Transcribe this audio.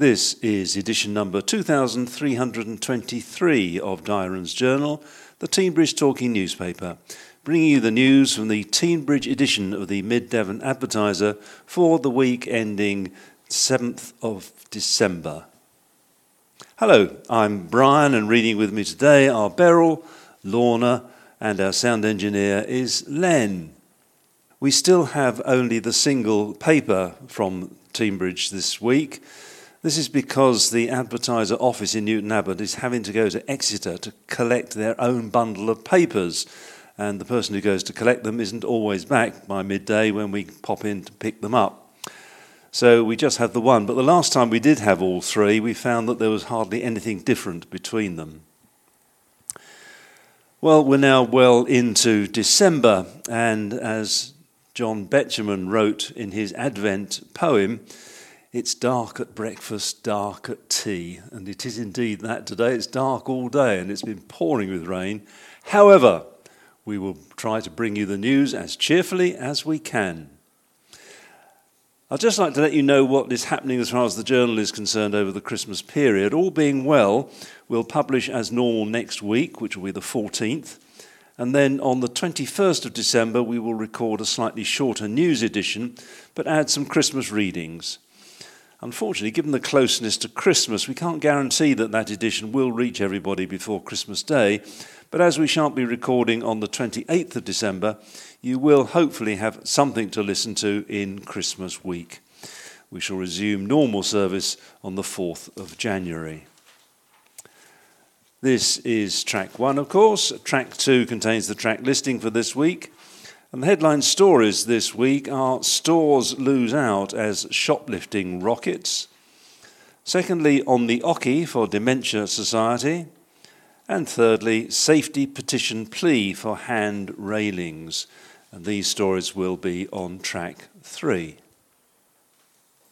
This is edition number 2323 of Dairon's Journal, the Teignbridge Talking newspaper, bringing you the news from the Teignbridge edition of the Mid-Devon Advertiser for the week ending 7th of December. Hello, I'm Brian, and reading with me today are Beryl, Lorna, and our sound engineer is Len. We still have only the single paper from Teignbridge this week. This is because the Advertiser office in Newton Abbot is having to go to Exeter to collect their own bundle of papers, and the person who goes to collect them isn't always back by midday when we pop in to pick them up. So we just have the one, but the last time we did have all three, we found that there was hardly anything different between them. Well, we're now well into December, and as John Betjeman wrote in his Advent poem, "It's dark at breakfast, dark at tea," and it is indeed that today. It's dark all day and it's been pouring with rain. However, we will try to bring you the news as cheerfully as we can. I'd just like to let you know what is happening as far as the journal is concerned over the Christmas period. All being well, we'll publish as normal next week, which will be the 14th. And then on the 21st of December, we will record a slightly shorter news edition, but add some Christmas readings. Unfortunately, given the closeness to Christmas, we can't guarantee that that edition will reach everybody before Christmas Day, but as we shan't be recording on the 28th of December, you will hopefully have something to listen to in Christmas week. We shall resume normal service on the 4th of January. This is track 1, of course. Track 2 contains the track listing for this week. And the headline stories this week are Stores Lose Out as Shoplifting Rockets. Secondly, On the Ocky for Dementia Society. And thirdly, Safety Petition Plea for Hand Railings. And these stories will be on track 3.